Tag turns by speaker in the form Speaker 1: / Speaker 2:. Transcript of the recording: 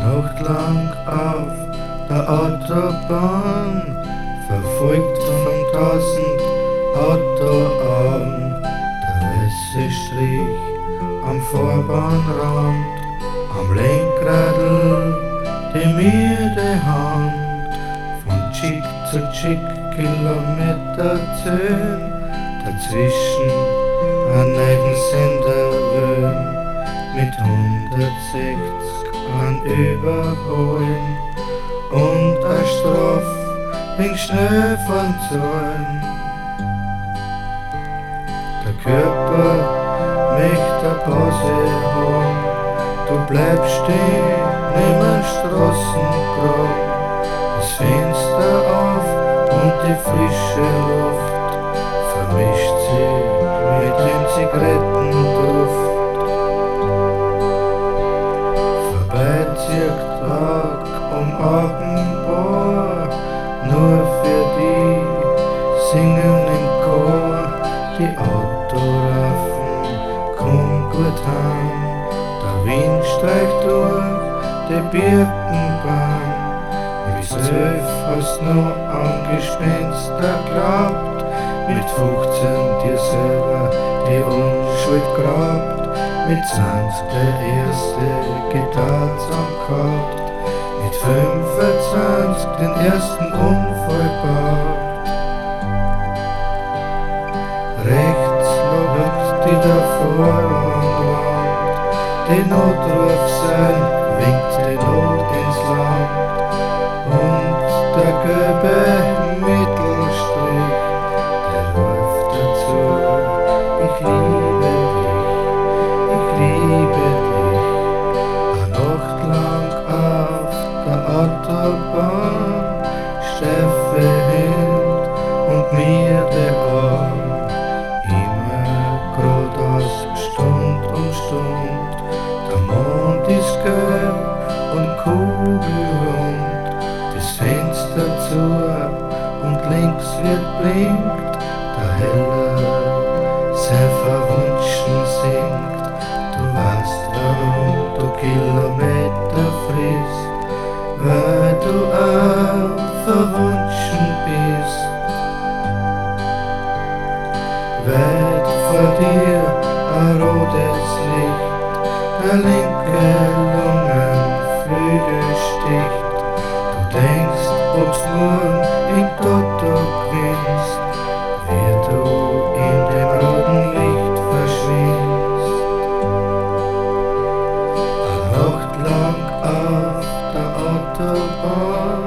Speaker 1: Nacht lang auf der Autobahn, verfolgt von 1000 Autoarmen. Der weiße Strich am Fahrbahnrand, am Lenkradl die müde Hand. Von Chick zu Chick Kilometer 10, dazwischen ein Sender mit 160 an Überholen und ein Straff wegen schnell von Zahlen. Der Körper möchte eine Pause haben, du bleibst stehen neben Straßengraben. Das Fenster auf und die frische Luft vermischt sich mit dem Zigarettenduft. Vorbeizieht Tag Augenpaar, nur für die singen im Chor. Die Autoreifen kommen gut heim, der Wind steigt durch die Birkenbahn. Bis 11 hast noch an Gespenster glaubt, mit 15 dir selber die Unschuld grabt, mit 20 der erste Gitarre gehabt, mit 25 den ersten Unfall baut. Rechts noch die davor anlangt, die Notruf sein, winkt die Not ins Land. Und der gelbe Mittelstrich, der ruft dazu: Ich liebe dich, ich liebe dich. Eine Nacht lang auf der Autobahn, Steffi hin und mir der Arm. Immer geradeaus, Stund um Stund, der Mond ist gelb und kugelrund. Das Fenster zu und links wird blinkt, der Heller sein Verwunschen singt. Du weißt, warum du Kilometer frisst, weil du auch verwunschen bist. Weit vor dir ein rotes Licht, der linke Lungenflügel sticht. Du denkst, ob's morgen im Toto gewinnst, wie du in dem roten Licht verschwindst. Eine Nacht lang auf der Autobahn,